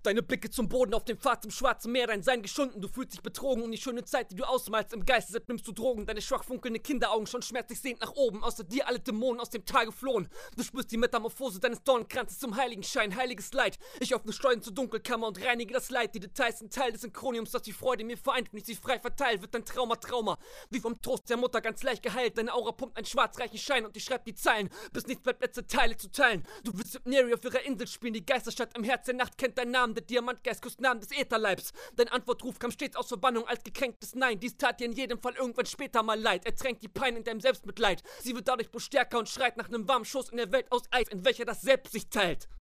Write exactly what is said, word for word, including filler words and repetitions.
Deine Blicke zum Boden, auf dem Pfad zum schwarzen Meer, dein Sein geschunden, du fühlst dich betrogen und die schöne Zeit, die du ausmalst, im Geiste selbst nimmst du Drogen, deine schwach funkelnde Kinderaugen schon schmerzlich sehend nach oben, außer dir alle Dämonen aus dem Tal geflohen. Du spürst die Metamorphose deines Dornenkranzes zum Heiligenschein, heiliges Leid. Ich öffne Schleusen zur Dunkelkammer und reinige das Leid, die Details sind Teil des Synchroniums, das die Freude mir vereint, wenn ich sie frei verteilt, wird dein Trauma Trauma, wie vom Trost der Mutter ganz leicht geheilt, deine Aura pumpt einen schwarzreichen Schein und ich schreib die Zeilen, bis nichts bleibt letzte Teile zu teilen. Du willst mit Neri auf ihrer Insel spielen, die Geisterstadt im Herz der Nacht kennt deinen Namen, der Diamantgeist küsst Namen des Ätherleibs. Dein Antwortruf kam stets aus Verbannung als gekränktes Nein. Dies tat dir in jedem Fall irgendwann später mal leid. Ertränkt die Pein in deinem Selbstmitleid. Sie wird dadurch bloß stärker und schreit nach einem warmen Schuss in der Welt aus Eis, in welcher das Selbst sich teilt.